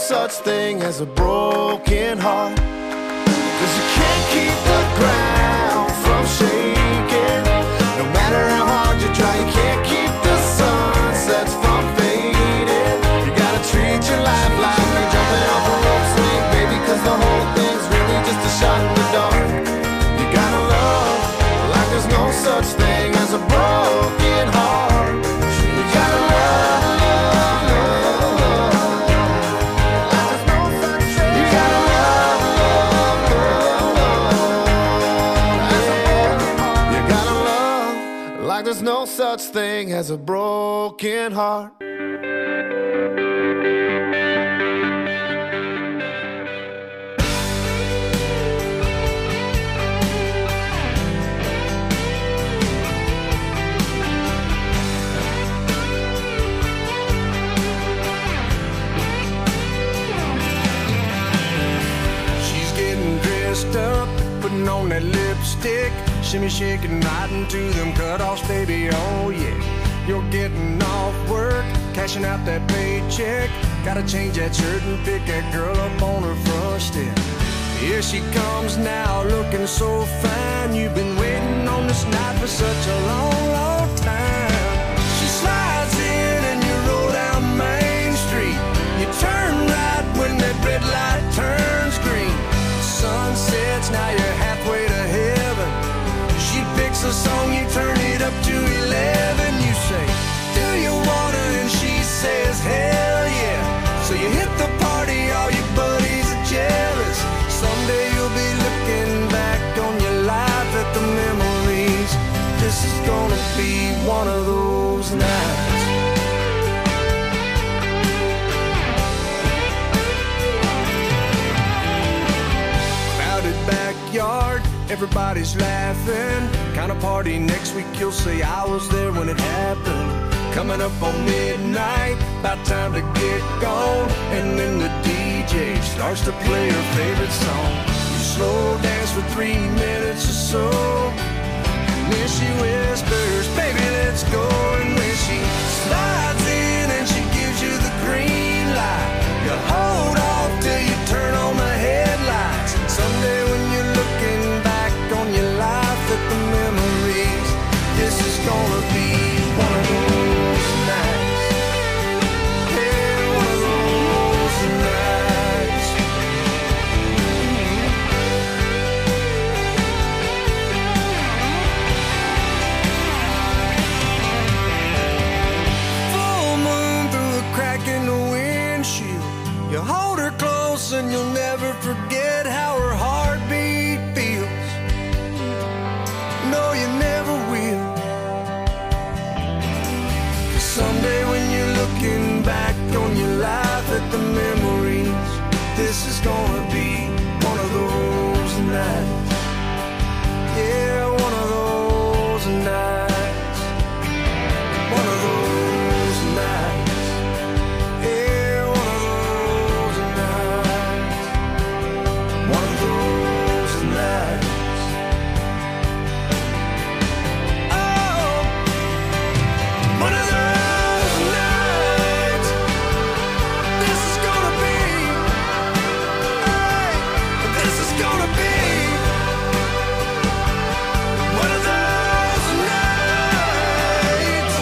such thing as a broken heart. 'Cause you can't keep the ground from shaking. No matter how hard you try, you can't keep the sunsets from fading. You gotta treat your life like you're jumping off a rope swing, baby, 'cause the whole thing's really just a shot in the dark. You gotta love like there's no such thing as a broken heart. You gotta love, love, love, love. Like there's no such thing. You gotta love, love, love, love. Yeah. You gotta love like there's no such thing as a broken heart. Up, putting on that lipstick, shimmy shaking right into them cutoffs, baby, oh yeah. You're getting off work, cashing out that paycheck. Gotta change that shirt and pick that girl up on her front step. Here she comes now, looking so fine. You've been waiting on this night for such a long, long time. She slides in and you roll down Main Street. You turn right when that red light turns green. Sun sets, now you're halfway to heaven. She picks a song, you turn it up to 11. You say, do you wanna? And she says, hell yeah. So you hit the party, all your buddies are jealous. Someday you'll be looking back on your life at the memories. This is gonna be one of those nights. Backyard, everybody's laughing. Kind of party next week, you'll say I was there when it happened. Coming up on midnight, about time to get gone. And then the DJ starts to play her favorite song. You slow dance for 3 minutes or so, and then she whispers, baby, let's go. And when she slides in and she gives you the green light, you hold off till you turn on the headlights. Someday when you're looking back on your life at the memories, this is gonna be one of those nights. Yeah, one of those nights. Full moon through a crack in the windshield. You hold her close and you'll never forget how her heartbeat feels. No, you never will. 'Cause someday when you're looking back on your life at the memories, this is gonna be one of those nights. Yeah, one of those nights. One of those nights. Yeah, one of those nights. One of those nights. Oh, one of those nights. This is gonna be, hey, this is gonna be one of those nights.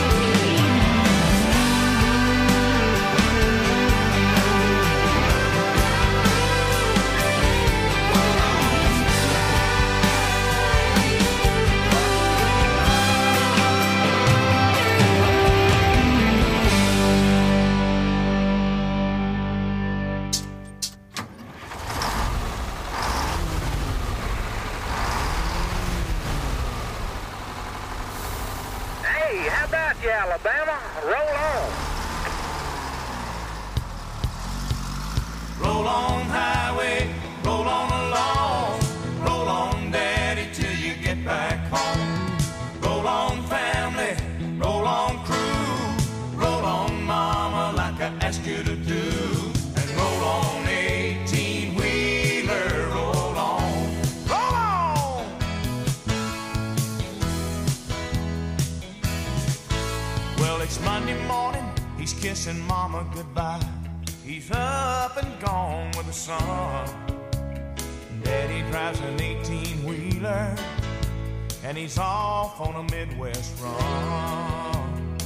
Hey, how about you, Alabama? Roll on. Roll on highway, roll on along, roll on daddy till you get back home. Roll on family, roll on crew, roll on mama like I asked you to do. And roll on 18-wheeler, roll on, roll on. Well, it's Monday morning, he's kissing mama goodbye. He's up and gone with the sun. Daddy drives an 18-wheeler, and he's off on a Midwest run.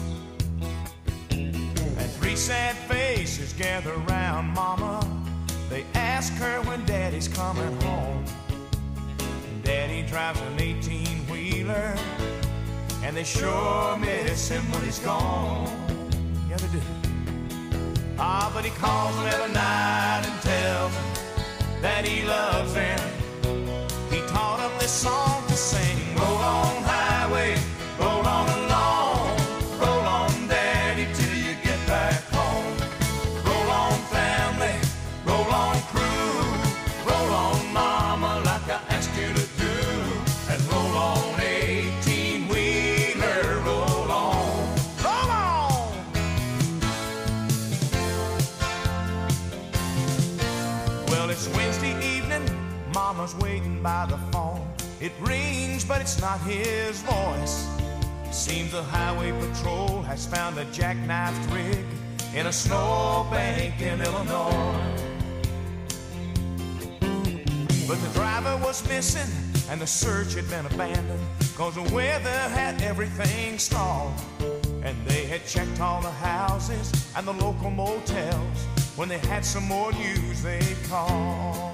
And three sad faces gather around Mama. They ask her when Daddy's coming home. Daddy drives an 18-wheeler, and they sure miss him when he's gone. Yeah, they do. Ah, but he calls them every night and tells them that he loves them. He taught them this song to sing. Roll on, highway, roll on along. Roll on, Daddy, till you get back home. Roll on, family, roll on, crew. Roll on, Mama, like I asked you to do. And roll on, 18-wheeler, roll on. Roll on! Well, it's Wednesday evening, Mama's waiting by the phone. It rings, but it's not his voice. Seems the highway patrol has found a jackknifed rig in a snowbank in Illinois. But the driver was missing, and the search had been abandoned, 'cause the weather had everything stalled. And they had checked all the houses and the local motels. When they had some more news, they'd call.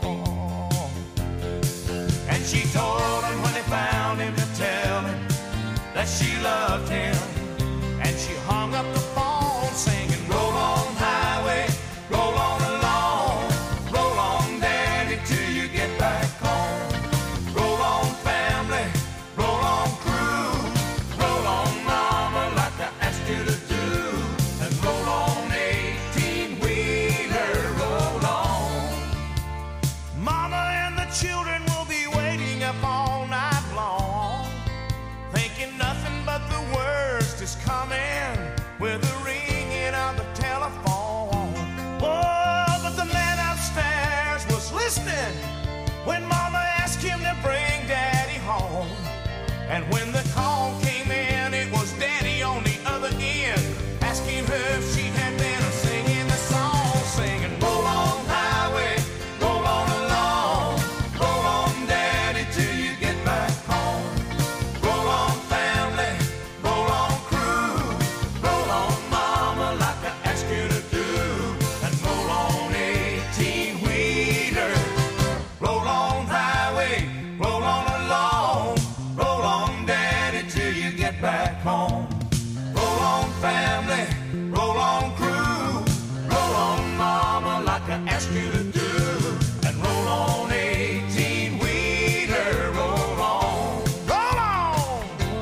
And she told him when they found him to tell him that she loved him. And she hung up the phone singing, roll on, highway, roll on along. Roll on, Daddy, till you get back home. Roll on, family, roll on, crew. Roll on, Mama, like I asked you to do. And roll on, 18-wheeler, roll on. Mama and the children will be waiting up all night long, thinking nothing but the worst is coming with the ringing of the telephone. Oh, but the man upstairs was listening when Mama asked him to bring Daddy home. And when the call came in, it was Daddy on the other end, asking her if she had been singing the song, singing, roll on, highway, roll on along. Roll on, Daddy, till you get back home. Roll on, family, roll on, crew. Roll on, Mama, like I asked you to do. And roll on, 18-wheeler. Roll on, highway, roll on along. Roll on, Daddy, till you get back home. Roll on, family, roll on, crew. Roll on, Mama, like I asked you to do. And roll on, 18-wheeler, roll on. Roll on!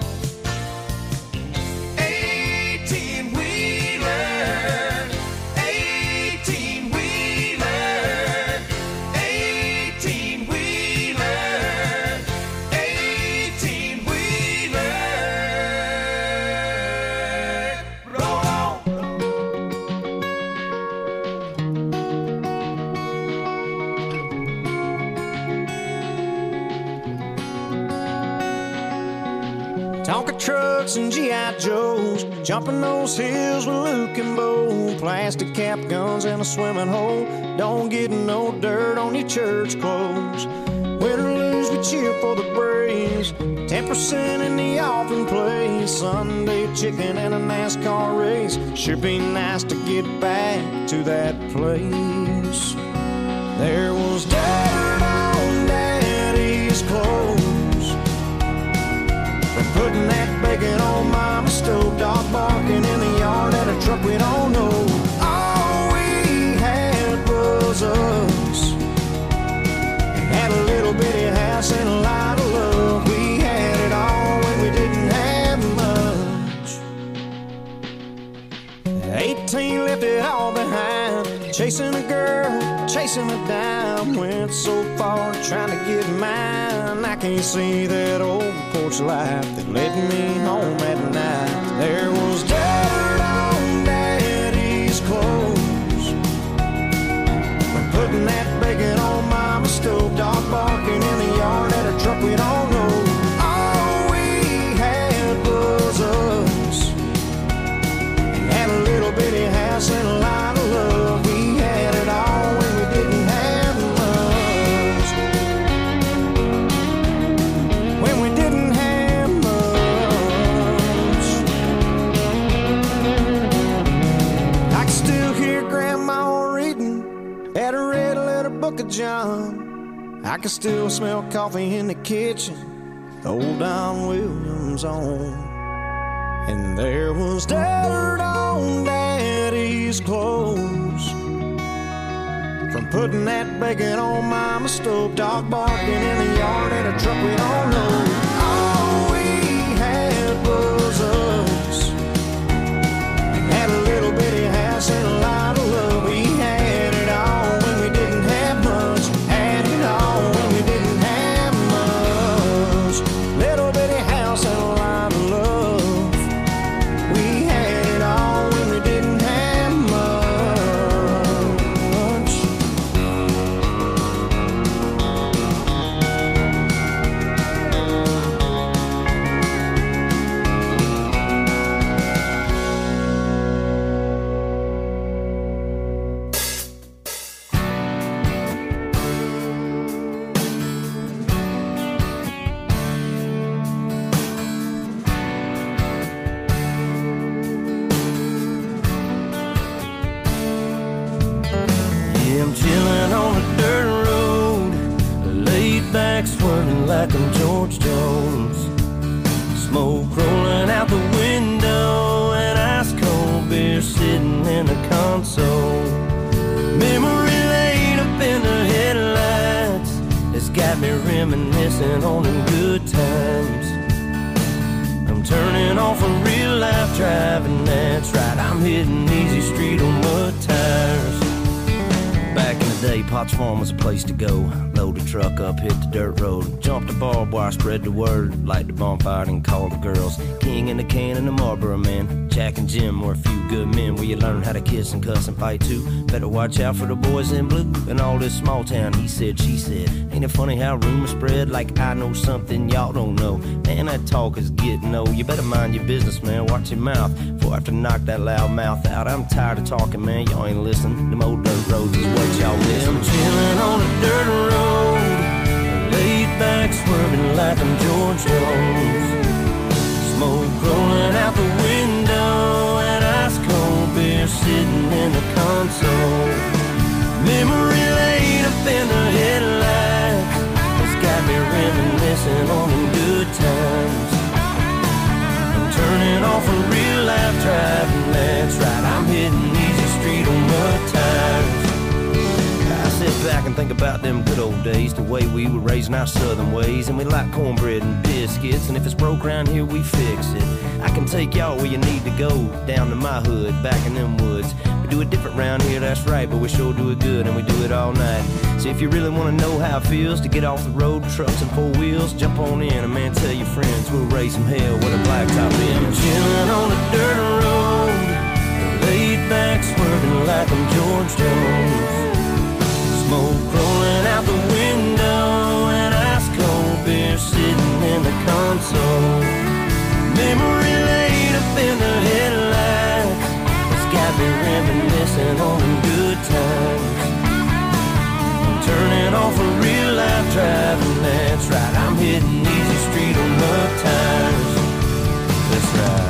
18-wheeler, 18-wheeler, 18-wheeler, 18-wheeler, roll on. Tonka trucks and G.I. Joes, jumping those hills with Luke and Bo. Plastic cap guns in a swimming hole. Don't get no dirt on your church clothes. Win or lose, we cheer for the Braves. 10% in the offering place. Sunday chicken and a NASCAR race. Sure be nice to get back to that place. There was dirt on Daddy's clothes from putting that bacon on Mama's stove. Dog barking in the yard at a truck we don't know. All we had was us. Had a little bitty house and a lot of love. We had it all when we didn't have much. 18 left it all behind. Chasing a girl, chasing a dime. Went so far trying to get mine. I can't see that old porch light that led me home at night. There was dirt on Daddy's clothes from putting that bacon on Mama's stove. Dog barking in the yard at a truck we don't know. All we had was us. Had a little bitty house and a lot of love. We had I can still smell coffee in the kitchen, old Don Williams on. And there was dirt on Daddy's clothes from putting that bacon on Mama's stove. Dog barking in the yard and a truck we don't know. All we had was us. Had a little bitty house and a lot of love. We had it all when we didn't have much. Had it all when we didn't have much. Little bitty house and a lot of love. We had it all when we didn't have much. Yeah, I'm chilling on a dirt road, laid back swerving like I'm George Jones. Smoke rolling out the window and ice cold beer sitting in the console. Memory laid up in the headlights, it's got me reminiscing on them good times. I'm turning off a real life driving, that's right, I'm hitting easy street on mud tires. Back in the day, Potts Farm was a place to go. Load the truck up, hit the dirt road. Jump the barbed wire, spread the word. Light the bonfire and call the girls. King in the can and the Marlboro man. Jack and Jim were a few good men where you learn how to kiss and cuss and fight too. Better watch out for the boys in blue and all this small town he said, she said. Ain't it funny how rumors spread like I know something y'all don't know? Man, that talk is getting old. You better mind your business, man, watch your mouth before I have to knock that loud mouth out. I'm tired of talking, man, y'all ain't listening. Them old dirt roads is what y'all miss. I'm chilling on a dirt road, laid back swerving like I'm George Jones. Smoke rolling out the window and ice cold beer sitting in the console. Memory laid up in the headlights, it's got me reminiscing on them good times. I'm turning off a real life driving, that's right, I'm hitting easy street on mud tires. I sit back and think about them good old days, the way we were raising our southern ways. And we like cornbread and biscuits, and if it's broke around here, we fix it. I can take y'all where you need to go, down to my hood, back in them woods. We do it different round here, that's right, but we sure do it good, and we do it all night. So if you really want to know how it feels to get off the road, trucks and four wheels, jump on in, and man, tell your friends we'll raise some hell with a blacktop in. I'm chilling on a dirt road, laid back swerving like I'm George Jones. Smoke rolling out the window and ice cold beer sitting in the console. Memory laid up in the headlights, it's got me reminiscing on them good times. I'm turning off a real life driving, that's right, I'm hitting easy street on mud tires. That's right.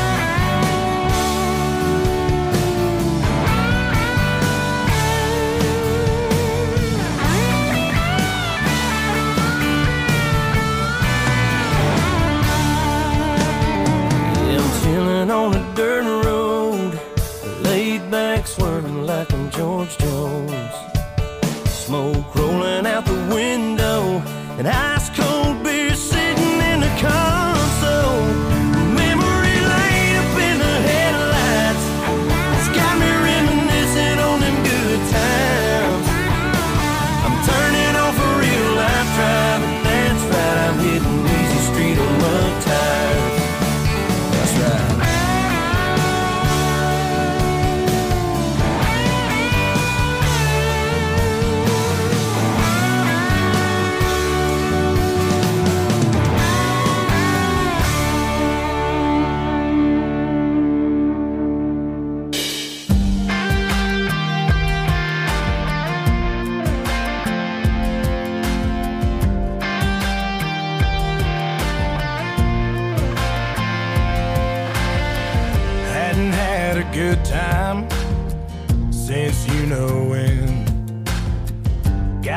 On a dirt road, laid back swerving like I'm George Jones. Smoke rolling out the window and ice cold beer sitting in the console. Memory laid up in the headlights, it's got me reminiscing on them good times. I'm turning off a real life driving, that's right, I'm hitting easy street on mud tires. That's right.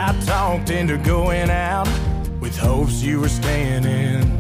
I talked into going out with hopes you were staying in.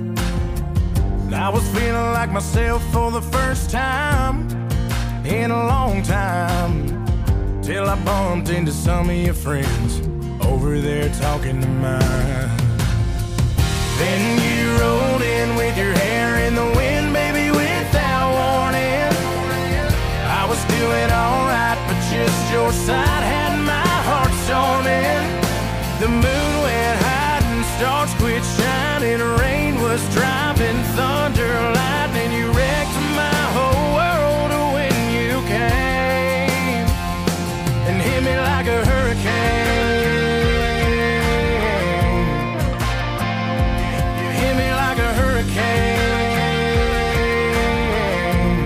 I was feeling like myself for the first time in a long time, till I bumped into some of your friends over there talking to mine. Then you rolled in with your hair in the wind, baby, without warning. I was doing alright, but just your side had my heart storming. The moon went high and stars quit shining. Rain was driving, thunder, lightning. You wrecked my whole world when you came and hit me like a hurricane. You hit me like a hurricane.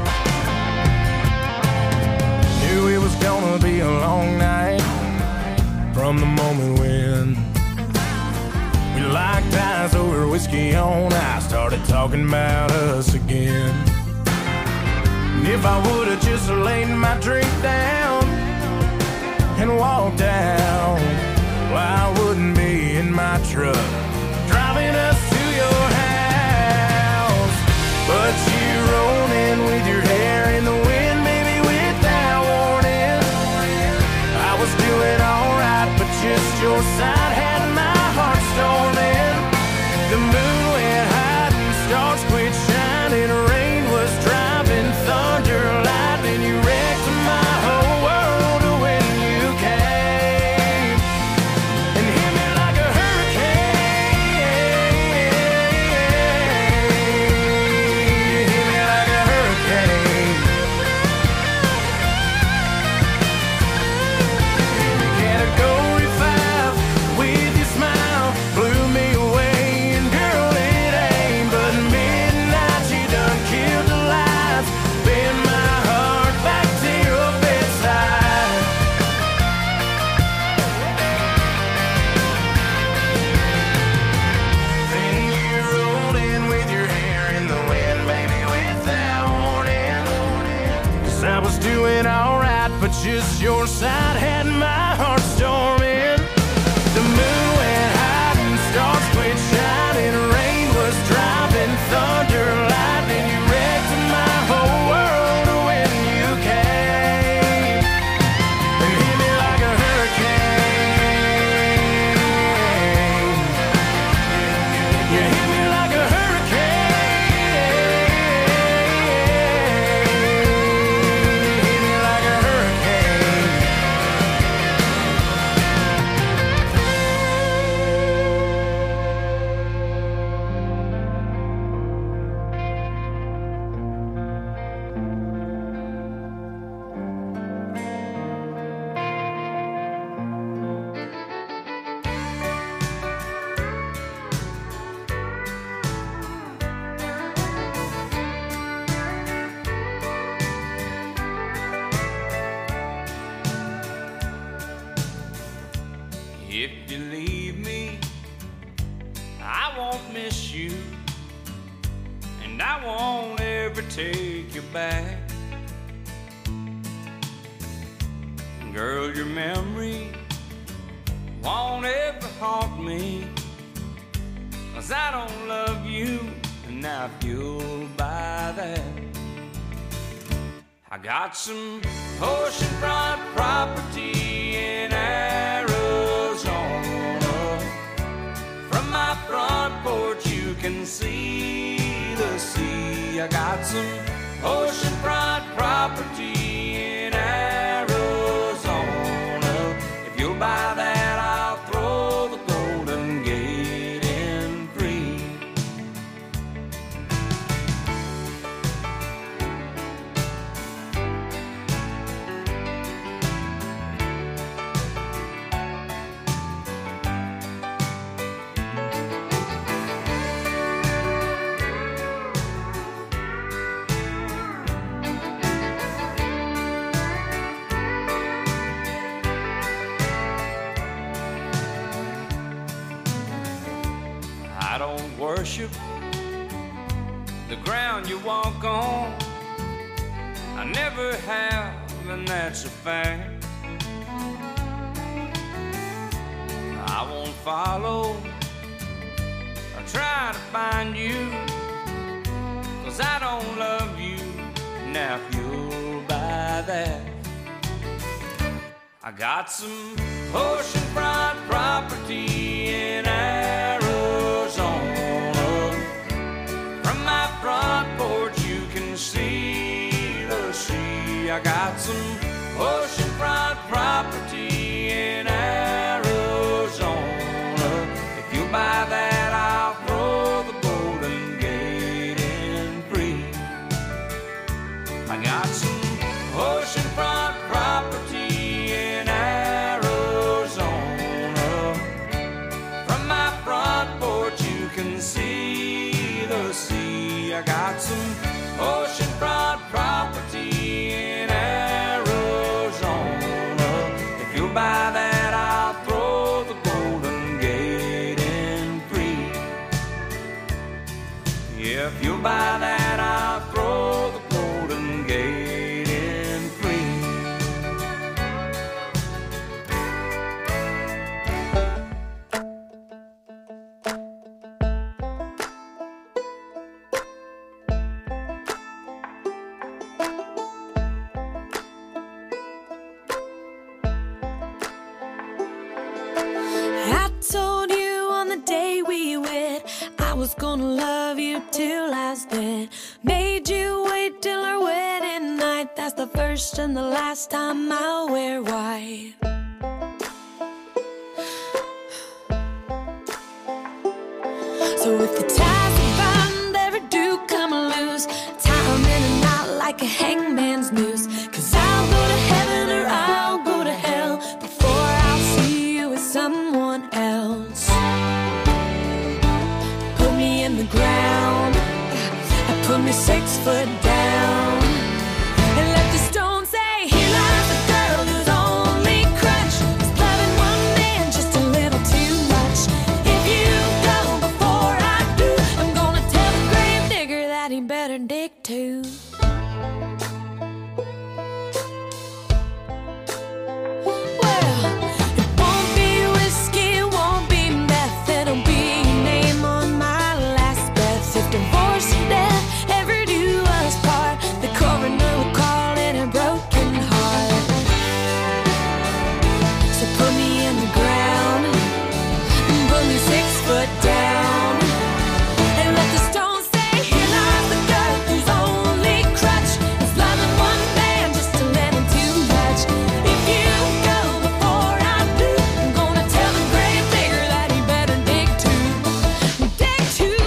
Knew it was gonna be a long night from the moment when we locked eyes over whiskey on ice, started talking about us again. And if I would've just laid my drink down and walked out, well, I wouldn't be in my truck driving us to your house. But you rolled in with your hair in the wind, baby, without warning. I was doing alright, but just your side had my heart storming. The moon went high and stars quit shining. Rain was driving, thunder, lightning. You wrecked my whole world when you came and hit me like a hurricane. You hit me like a hurricane. Category 5 with your smile blew me away. And girl, it ain't but midnight. You done killed the lights, bend my heart back to your bedside. Then you rolled in with your hair in the wind, baby, without warning. 'Cause I was doing alright, but just your side had my heart storming. The moon went high and stars quit shining. Rain was driving, thunder, lightning. You wrecked my whole world when you came and hit me like a hurricane. You hit me like a hurricane. You hit me like a hurricane. If you leave me, I won't miss you, and I won't ever take you back. Girl, your memory won't ever haunt me, 'cause I don't love you, and I feel by that. I got some oceanfront property in Arizona. From my front porch you can see the sea. I got some oceanfront property in Arizona. If you'll buy that, I'll throw the Golden Gate in free. I don't worship the ground you walk on. I never have, and that's a fact. follow or try to find you, 'cause I don't love you. Now if you'll buy that, I got some oceanfront property in Arizona. From my front porch you can see the sea. I got some oceanfront property in Arizona. If you buy that, I'll throw the Golden Gate in free. I got some oceanfront property in Arizona. From my front porch you can see the sea. I got some oceanfront property in Arizona. If you buy that, I'll throw the Golden Gate in free. Yeah, if you buy that, I'll throw the Golden Gate in free. I told you on the day we wed I was gonna love you till I was dead. Made you wait till our wedding night. That's the first and the last time I'll wear white. So if the ties are bound ever do come loose, tie 'em in a knot like a hangman's noose. 'Cause I'll go to heaven or I'll go to hell before I'll see you with someone else. Put me in the ground, put me 6 foot down, and let the stone say, here lies a girl whose only crutch is loving one man just a little too much. If you go before I do, I'm gonna tell the grave digger that he better dig too. Well, it won't be whiskey, it won't be meth, it'll be your name on my last breath. If divorce or death ever do us part, the coroner will call it a broken heart. So put me in the ground, put me 6 foot down, and let the stone say, here lies the girl whose only crutch is loving one man just a little too much. If you go before I do, I'm gonna tell the grave digger that he better dig too. Dig too.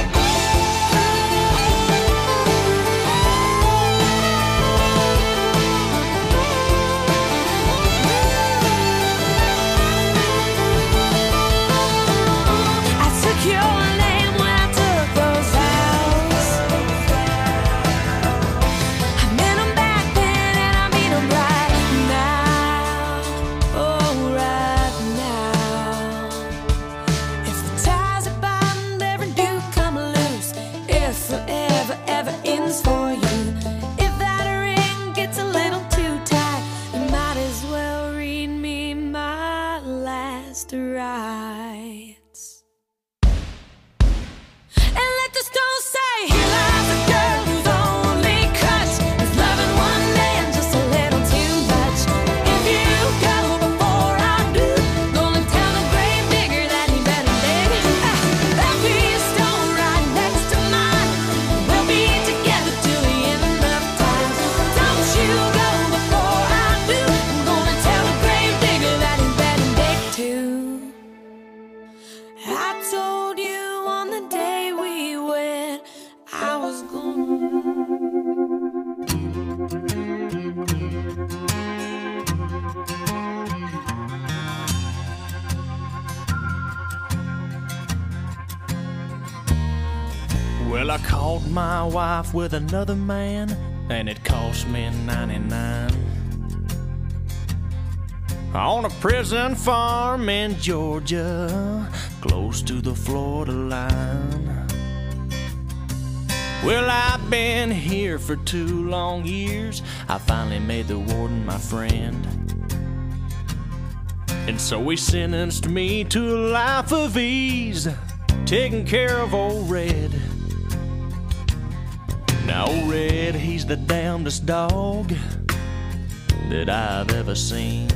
I took your name when I took those vows. I meant 'em back then and I mean 'em right now. Oh, right now. If the ties are bound ever do come loose, if forever ever ends for you, if that ring gets a little too tight, you might as well read me my last rites. And let the stone say, here lies a girl whose only crutch is loving one man just a little too much. If you go before I do, gonna tell the grave digger that he better dig. There'll be a stone right next to mine. We'll be together till the end of time. Don't you go before I do, I'm gonna tell the grave digger that he better dig too. I told you on the day we wed I was gonna. Well, I caught my wife with another man, and it cost me $99. On a prison farm in Georgia, close to the Florida line. Well, I've been here for 2 long years. I finally made the warden my friend. And so he sentenced me to a life of ease, taking care of old Red. Now old Red, he's the damnedest dog that I've ever seen.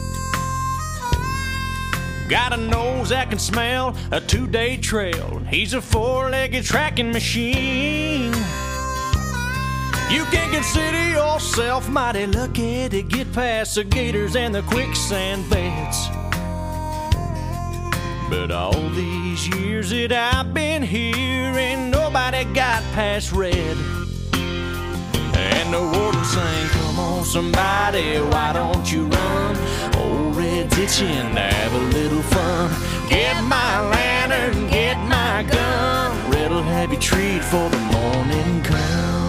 Got a nose that can smell a 2-day trail. He's a 4-legged tracking machine. You can consider yourself mighty lucky to get past the gators and the quicksand beds. But all these years that I've been here, ain't nobody got past Red. And the warden sang, come on somebody, why don't you run? Old Red's itching to have a little fun. Get my lantern, get my gun. Red'll have you treat for the morning come.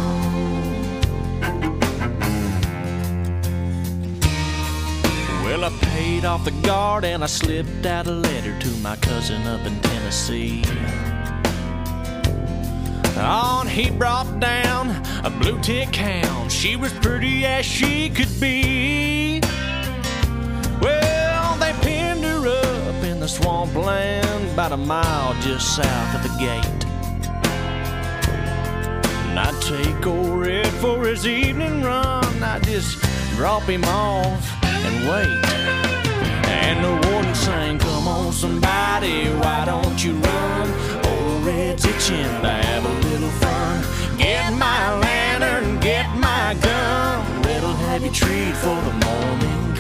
Well, I paid off the guard and I slipped out a letter to my cousin up in Tennessee. On he brought down a blue tick hound. She was pretty as she could be. Well, they pinned her up in the swampland about a mile just south of the gate. And I'd take old Red for his evening run. I'd just drop him off and wait. And the warden sang, come on somebody, why don't you run? Old Red's itching to have a little fun. Get my lantern, get my gun. Red'll have you treat for the morning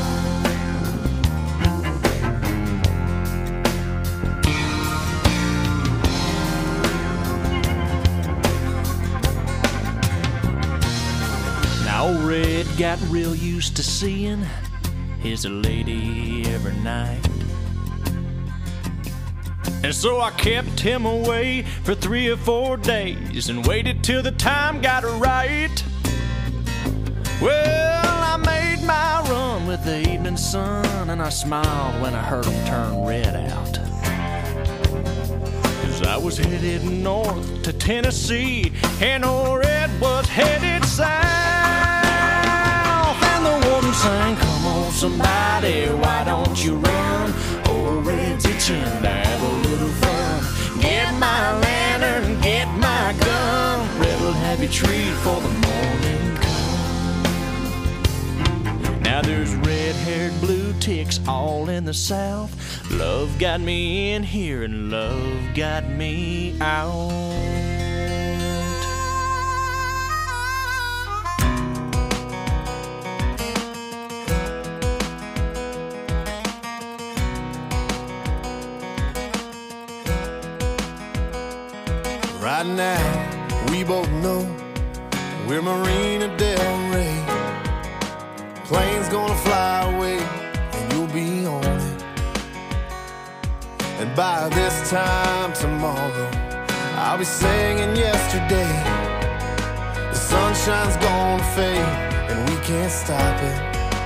come. Now old Red got real used to seeing his lady every night. And so I kept him away for 3 or 4 days and waited till the time got right. Well, I made my run with the evening sun, and I smiled when I heard him turn Red out. 'Cause I was headed north to Tennessee, and old Red was headed south. And the warden sang, come on somebody, why don't you run? Old Red's itching to have a little fun. Get my lantern, get my gun. Red'll have you treat for the morning come. Now there's red-haired blue ticks all in the south. Love got me in here and love got me out. Right now, we both know we're Marina Del Rey. Plane's gonna fly away, and you'll be on it. And by this time tomorrow, I'll be singing yesterday. The sunshine's gonna fade, and we can't stop it.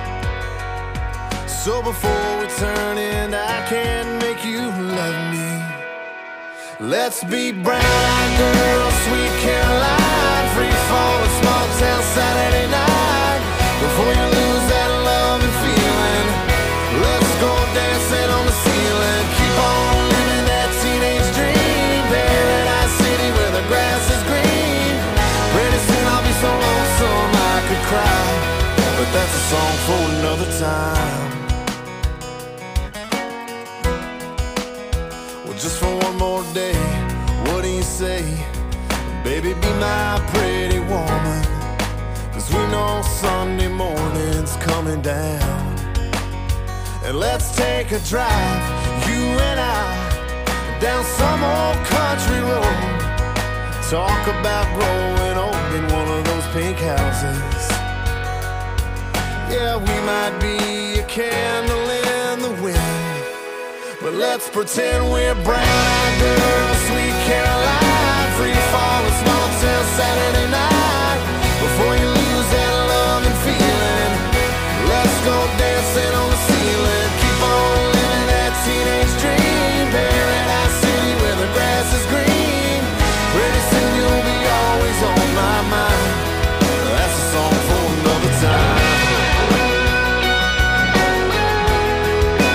So before we turn in, I can't make you love me. Let's be brown-eyed girls, sweet Caroline, free fall, a small town Saturday night. Before you lose that love and feeling, let's go dancing on the ceiling. Keep on living that teenage dream, Paradise City where the grass is green. Pretty soon I'll be so lonesome I could cry, but that's a song for another time. Just for one more day, what do you say? Baby, be my pretty woman, 'cause we know Sunday morning's coming down. And let's take a drive, you and I, down some old country road. Talk about growing old in one of those pink houses. Yeah, we might be a candle in the wind, but let's pretend we're brown-eyed girls, sweet Caroline, free fall, a small town Saturday night. Before you lose that love and feeling, let's go dancing on the ceiling. Keep on living that teenage dream, Paradise City where the grass is green. Pretty soon you'll be always on my mind. That's a song for another time.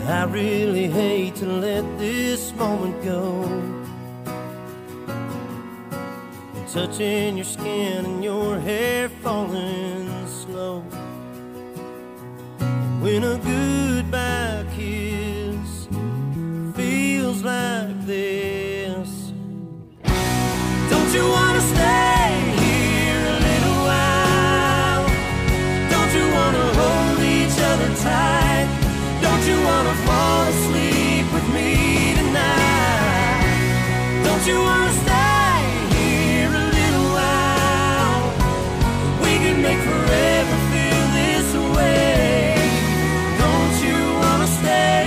I really hate to let this moment go. Touching your skin and your hair falling slow. When a goodbye kiss feels like this, don't you wanna stay here a little while? Don't you wanna hold each other tight? Don't you wanna fall asleep with me tonight? Don't you wanna stay here a little while? We can make forever feel this way. Don't you wanna stay?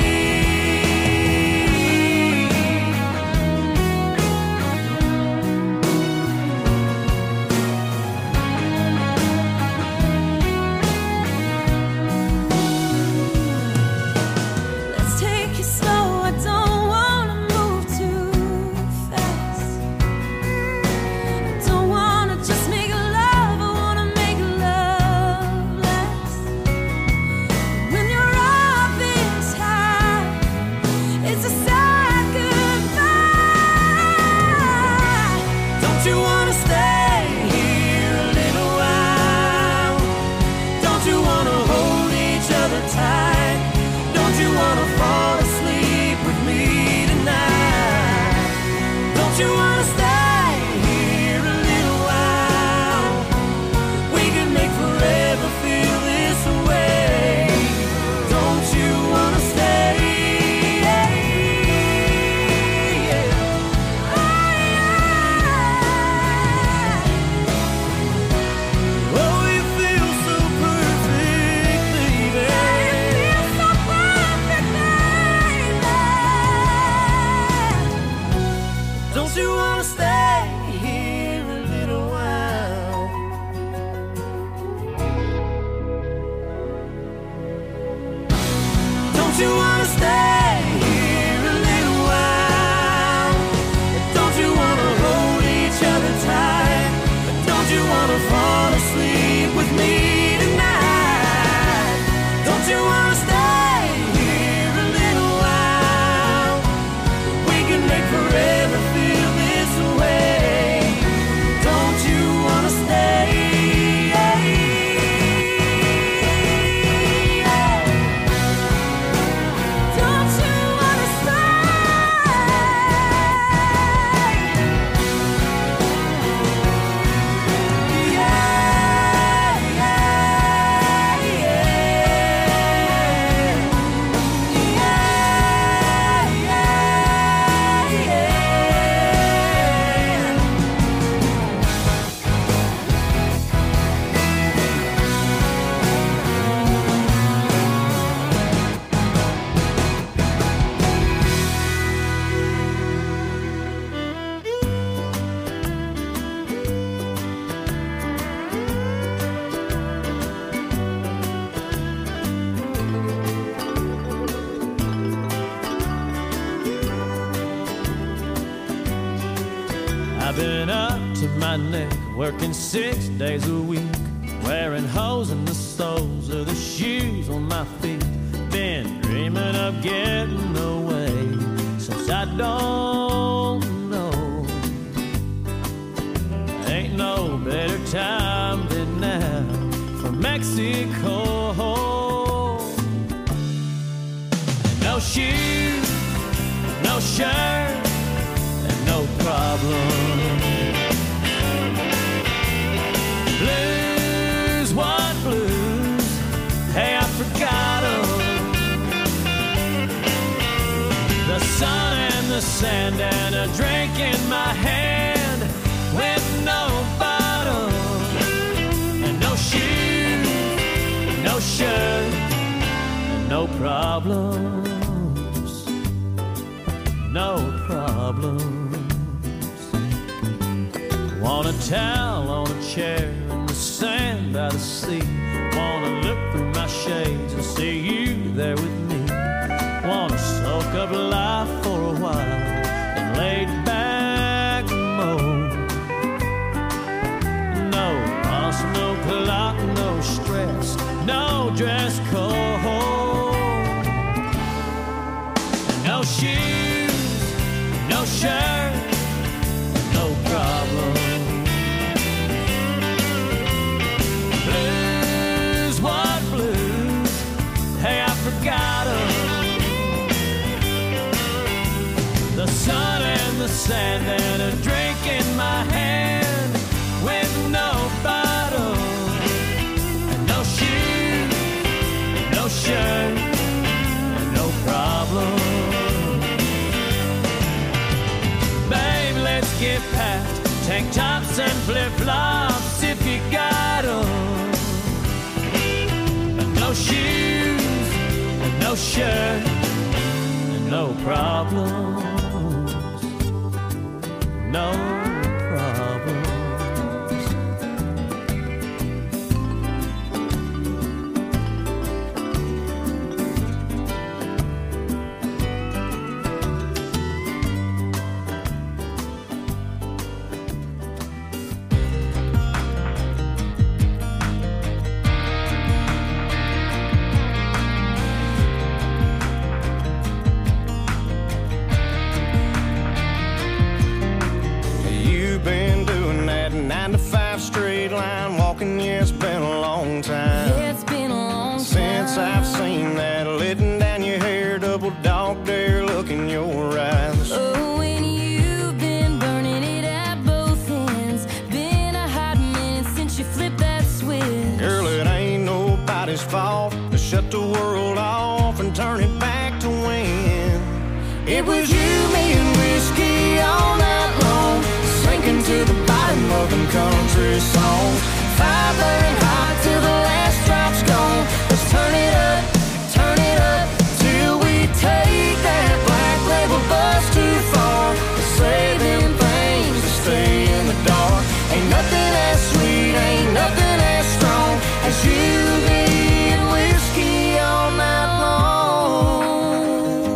I've been up to my neck, working 6 days a week, wearing holes in the soles of the shoes on my feet. Been dreaming of getting away since I don't know. Ain't no better time than now for Mexico. No shoes, no shirt, and no problem. Blues, what blues? Hey, I forgot 'em. The sun and the sand and a drink in my hand with no bottle. And no shoes, no shirt, and no problems. No problems. Want a towel on a chair in the sand by the sea. Wanna look through my shades and see you there with me. Wanna soak up life for a while and lay back mode. No boss, no clock, no stress, no dress code. sand and a drink in my hand with no bottle and no shoes, no shirt, and no problem. Babe, let's get packed, tank tops and flip-flops if you got 'em. And no shoes, and no shirt, and no problems. No problems. You've been doing that 9 to 5 straight line walking, yeah, it's been a long time. Yeah, it's been a long time since I've seen that letting down your hair, double dog dare look in your eyes. Oh, and you've been burning it at both ends. Been a hot minute since you flipped that switch. Girl, it ain't nobody's fault to shut the world off and turn it back to when it was you, me, and whiskey all night long, sinking to the bottom of them country songs. Fire burning hot till the last drop's gone. Let's turn it up till we take that black label bus too far. Let's say them things to stay in the dark. Ain't nothing as sweet, ain't nothing as strong as you, me, and whiskey all night long.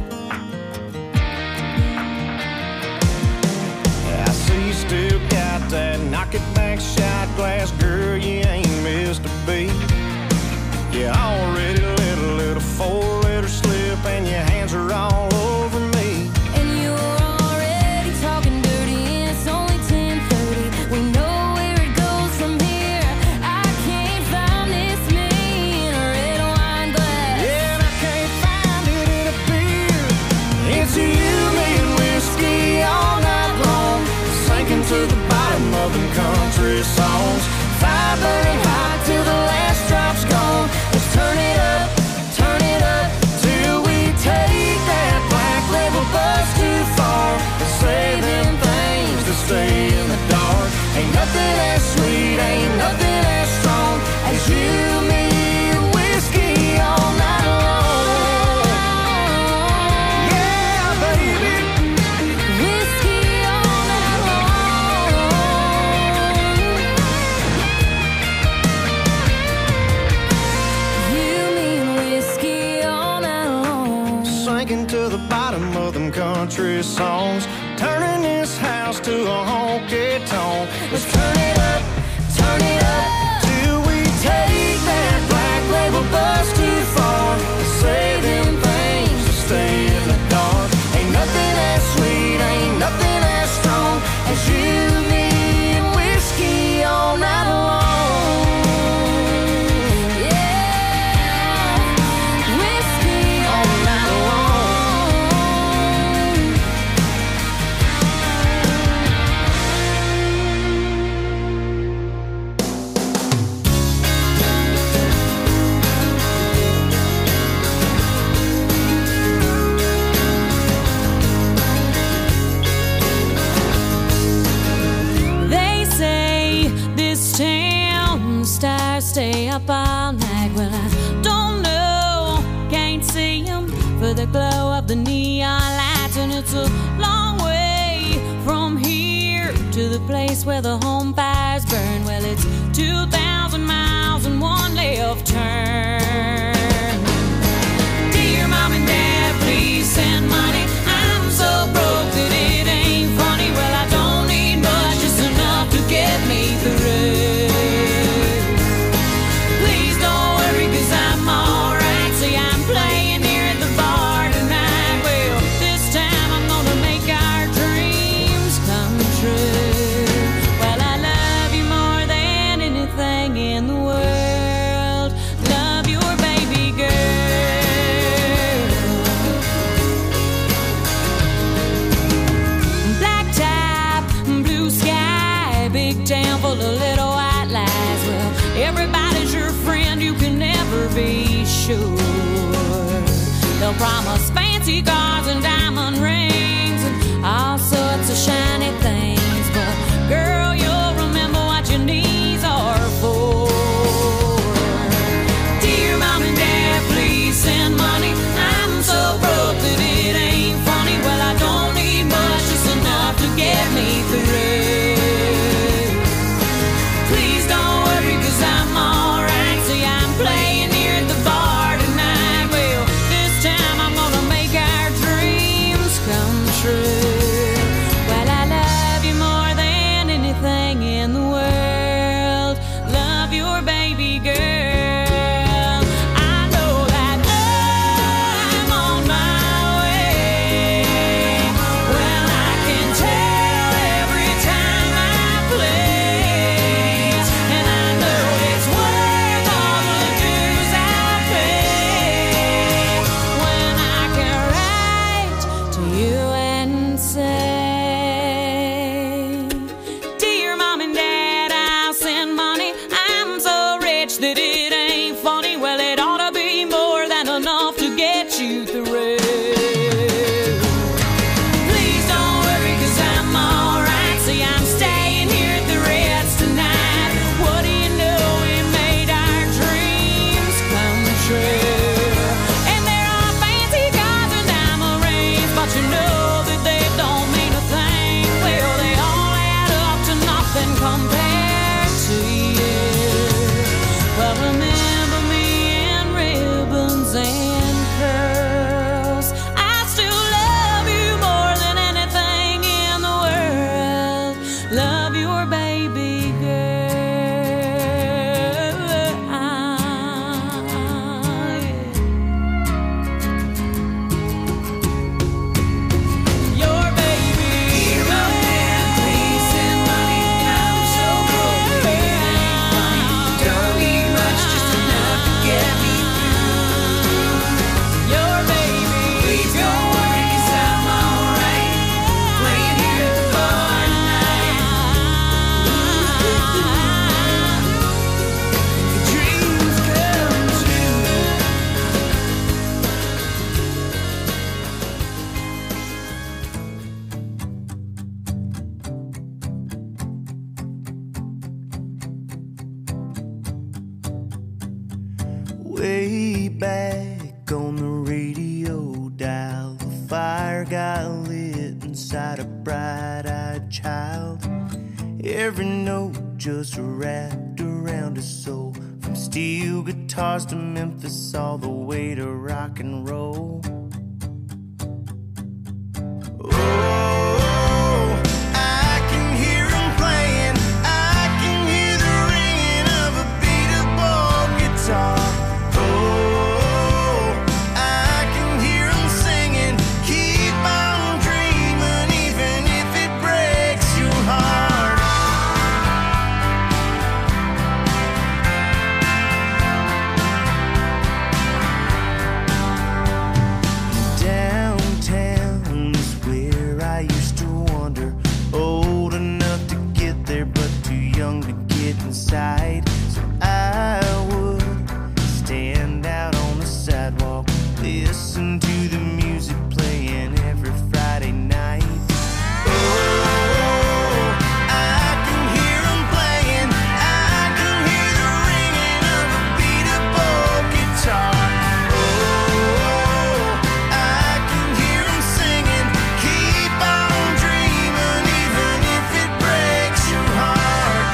I see you still got that knock it back shot glass, girl, you ain't missed a beat. You already let a little 4-letter slip and your hands are all over me. And you're already talking dirty, and it's only 10:30. We know where it goes from here. I can't find this me in a red wine glass. Yeah, and I can't find it in a beer. It's you, me, and whiskey all night long, sinking to the bottom of them country songs. Fire burning hot till the last drop's gone. Let's turn it up till we take that black label bus too far. Let's say them things to stay in the dark. Ain't nothing as sweet, ain't nothing as strong as you, me, and whiskey all night long. Yeah, baby. Whiskey all night long. You, me, and whiskey all night long. Sinking to the bottom of them country songs, turning this house to a honky tonk. Let's turn it up till we take that black label bus too far. Let's say them things to stay in the dark. Ain't nothing as sweet, ain't nothing as strong as you, me, and whiskey all night long. Yeah, whiskey All night long. They say this town stars stay up all night. Well, I don't know, can't see 'em for the glow of the neon lights. And it's a long way from here to the place where the home fires burn. Well, it's 2,000 miles and one left turn. Dear Mom and Dad, please send money. I'm so broke that it ain't funny. Well, I don't need much, just enough to get me through. Please don't worry, 'cause I'm alright. See, I'm playing here at the bar tonight. Well, this time I'm gonna make our dreams come true. Well, I love you more than anything in the world. Love your baby sure. They'll promise fancy cars and diamond rings and all sorts of shiny things, but girl, you'll remember what your knees are for. Dear Mom and Dad, please send money. I'm so broke that it ain't funny. Well, I don't need much, just enough to get me through. Please don't worry, 'cause I'm alright. See, I'm playing here at the bar tonight. Well, this time I'm gonna make our dreams come true. Well, I love you more than anything in the world. Love your baby girl. I know that I'm on my way. Well, I can tell every time I play, and I know it's worth all the dues I pay when I can write to you and say, Dear Mom and Dad, I'll send money. I'm so rich that it ain't funny. Well, it ought to be more than enough to get you through. Please don't worry, 'cause I'm alright. See, I'm staying here at the Ritz tonight. What do you know? We made our dreams come true. And there are fancy cars and diamond rings, but you know that they don't mean a thing. Well, they all add up to nothing compared to you. But remember me in ribbons and pearls. I still love you more than anything in the world. Love your baby girl. Your baby girl. Please send money. I'm so broke that it ain't funny. Don't need much, just enough to get me through. Your baby. Please don't worry, 'cause I'm alright. Playing here at the bar tonight. Dreams come true. Way back on the radio dial, the fire got lit inside a bright-eyed child. Every note just wrapped around his soul, from steel guitars to Memphis, all the way to rock and roll. Oh, I can hear him playing. I can hear the ringing of a beat-up guitar. Oh, I can hear him singing. Keep on dreaming, even if it breaks your heart. Downtown is where I used to wander, old enough to get there but too young to get inside. So I would stand out on the sidewalk, listen to the music playing every Friday night. Oh, I can hear 'em playing. I can hear the ringing of a beat-up old guitar. Oh, I can hear 'em singing. Keep on dreaming, even if it breaks your heart.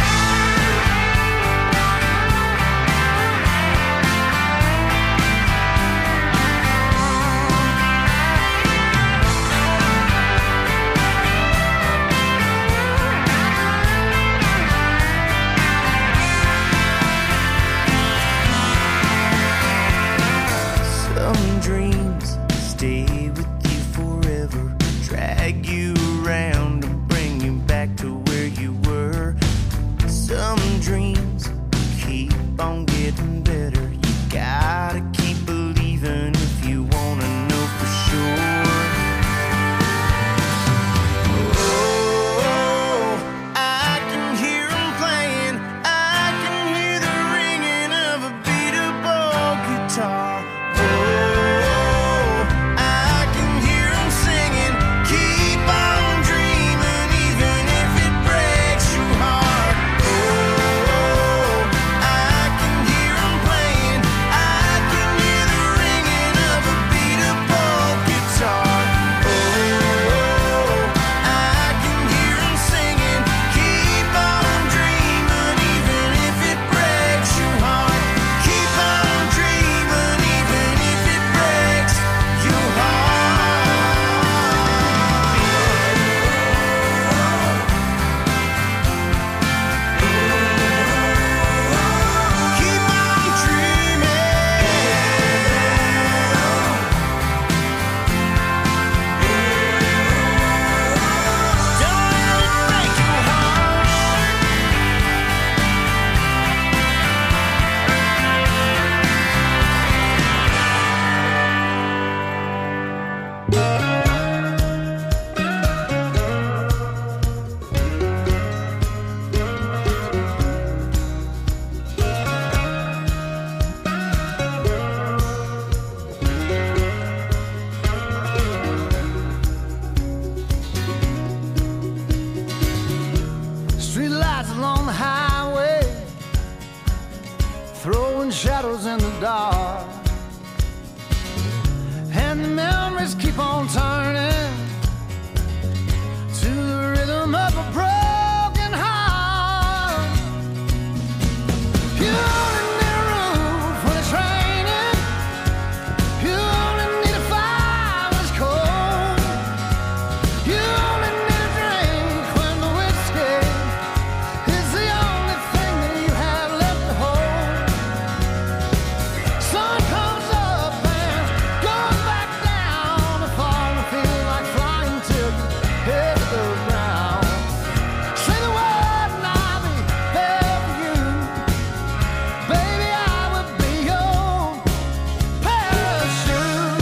and the memories keep on turning to the rhythm of a broken heart. You only need a roof when it's raining. You only need a fire when it's cold. You only need a drink when the whiskey is the only thing that you have left to hold. Sun comes up and goes back down. The fall feels like flying till you hit the ground. Say the word and I'll be there for you. Baby, I would be your parachute.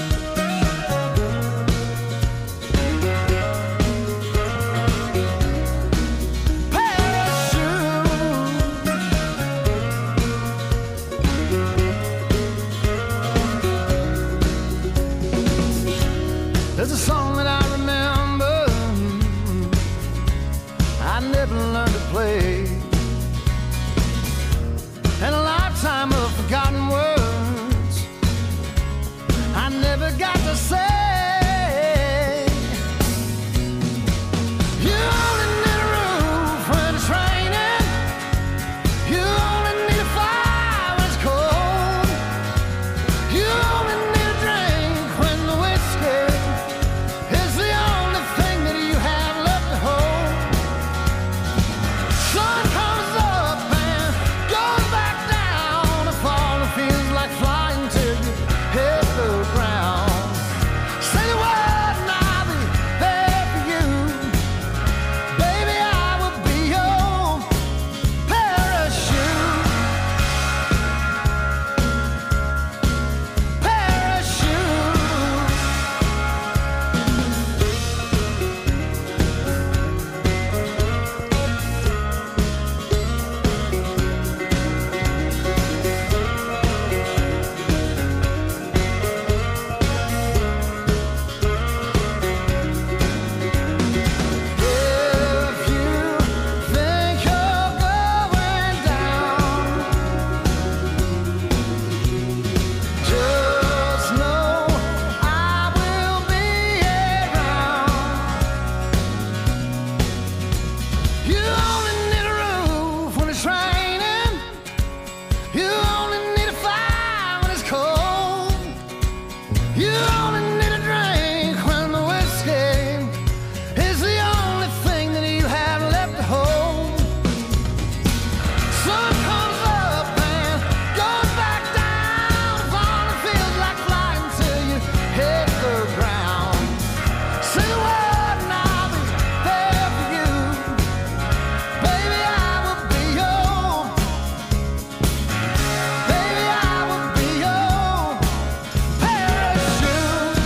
There's a song that I remember I never learned to play, and a lifetime of forgotten words I never got to say. You only need a roof when it's raining. You only need a fire when it's cold. You only need a drink when the whiskey is the only thing that you have left to hold. Sun comes up and goes back down. The fall feels like flying till you hit the ground. Say the word and I'll be there for you. Baby, I will be your parachute. Parachute. If you think you're going down, just know I will be around. You only need a roof when it's raining. You only need a fire when it's cold. You only need a drink when the whiskey is the only thing that you have left to hold. Sun comes up and goes back down. The fall feels like flying till you hit the ground. Say the word and I'll be there for you. Baby, I will be your. Baby, I will be your parachute.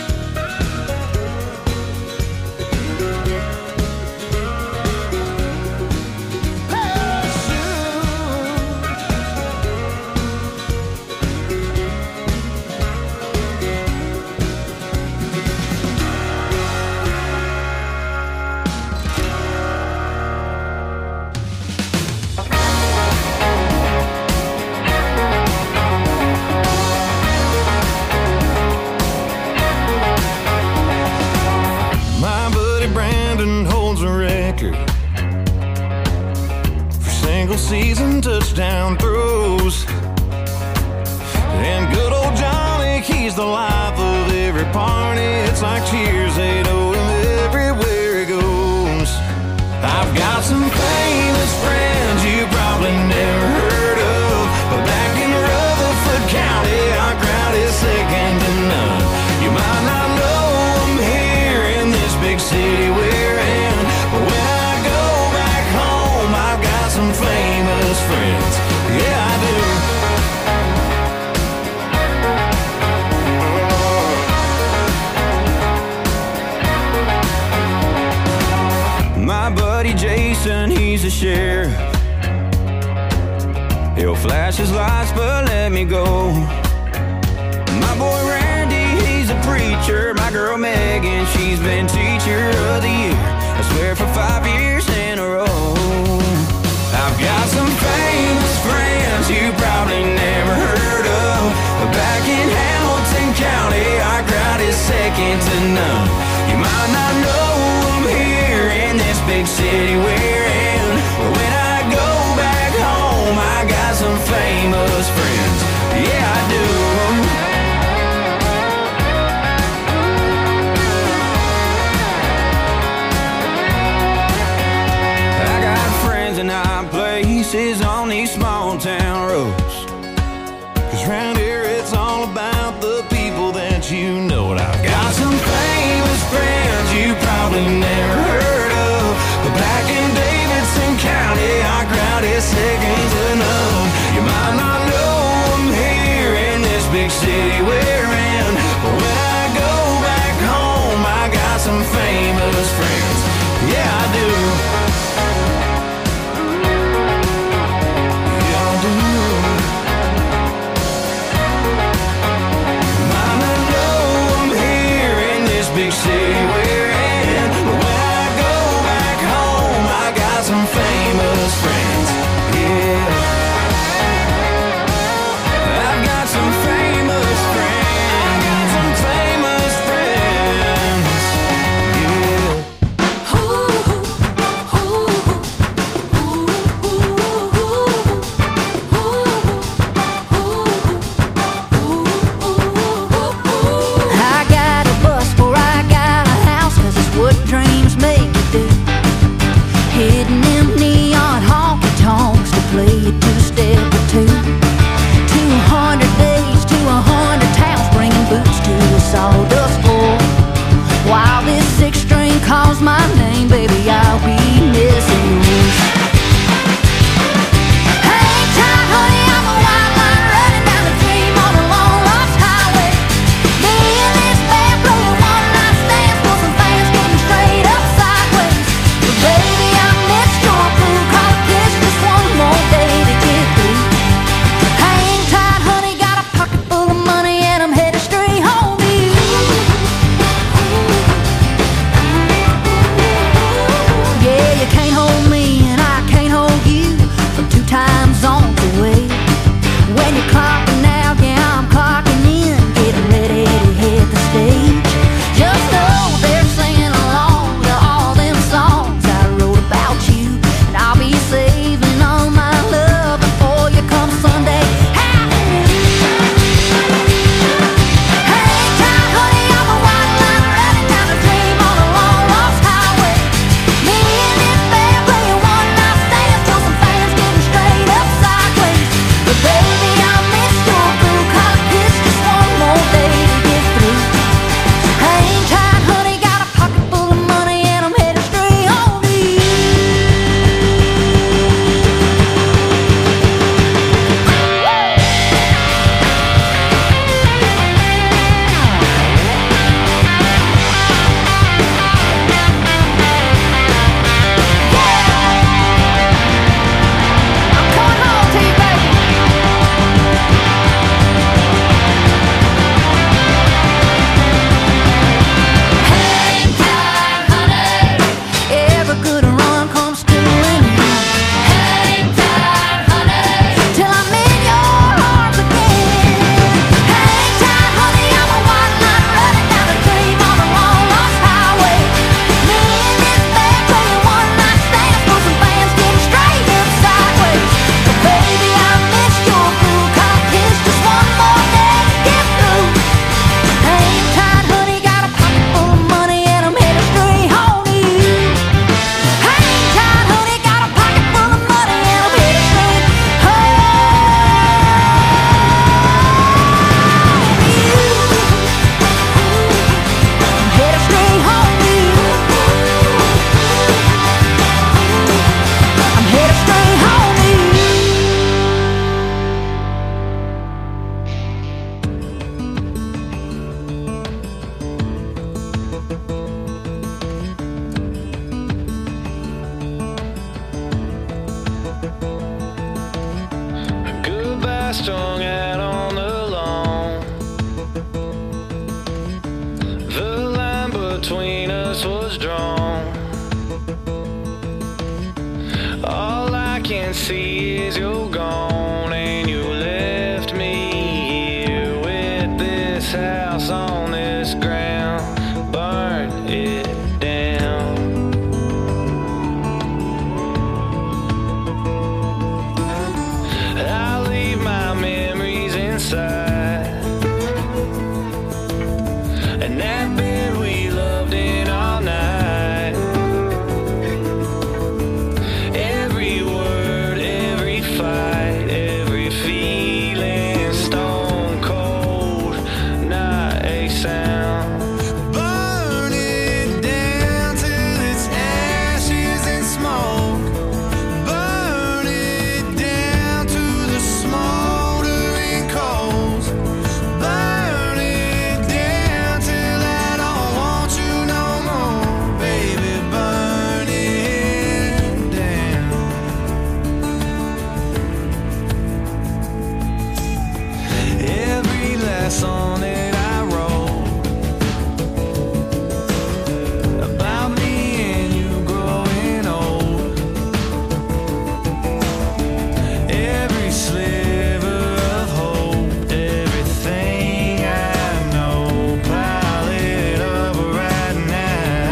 My buddy Brandon holds a record for single season touchdown throws. And good old Johnny, he's the life of every party. It's like Cheers, they know him everywhere he goes. I've got some famous friends you probably never heard of, but back in Rutherford County, our crowd is second to none. You might not know them here in this big city we're in, but when I go back home, I've got some famous friends. Yeah, I do. My buddy Jason, he's a sheriff. He'll flash his lights, but let me go. My boy Randy, he's a preacher. My girl Megan, she's been teacher of the year, I swear for 5 years in a row. I've got some famous friends you probably never heard of, but back in Hamilton County, our city we're in. But when I go back home, I got some famous friends. Yeah, I do. I got friends in high places on these small town roads. 'Cause round here it's all about the people that you know. And I've got some famous friends you probably never heard of, but back in Davidson County, our crowd is second to none. You might not know them here in this big city we're in, but when I go back home, I got some famous friends. Yeah, I do. Yeah, I do. Might not know them here in this big city we're in, but when I go back home, I got some famous friends. Yeah, I've got some famous friends. I got some famous friends. Yeah. I got a bus or I got a house, 'cause it's what dreams make you do. Hitting them neon honky tonks to play a two-step or two. 200 days to 100 towns, bringing boots to a sawdust floor. While this six-string calls my name, baby, I'll be missing you. Hang tight, honey, I'm a white line running down the dream on a long lost highway. Me and this band blowing one-night stands for some fans getting straight up sideways. But baby, I missed your blue collar kiss, just one more day to get through. Hang tight, honey, got a pocket full of money and I'm headed straight home to you. Yeah, you can't hold me and I can't hold you from 2 time zones away. When you're clocking out, yeah, I'm clocking in, getting ready to hit the stage. Just know they're singing along to all them songs I wrote about you, and I'll be saving all my love before you come Sunday. Hallelujah. Hang tight, honey, I'm a white line running down the dream on a long lost highway. Me and this band playing one-night stands till some fans getting straight up sideways. But baby, I missed your blue collar kiss, just one more day to get through. Hang tight, honey, got a pocket full of money and I'm headed straight home to you. I'm coming home to you, baby. Hang tight, honey. Every good run comes to an end. Hang tight, honey, till I'm in your arms again. Hang tight, honey, I'm a white line running down the dream on a long lost highway. Me and this band playing one-night stands for some fans getting straight up sideways. But baby, I missed your blue collar kiss, just one more day to get through. Hang tight, honey, got a pocket full of money and I'm headed straight home to you. Hang tight, honey, got a pocket full of money and I'm headed straight home to you. I'm headed straight home to you. I'm headed straight home to you. Goodbye strung out on the lawn. The line between us was drawn. All I can see is you're gone, and you left me here with this house on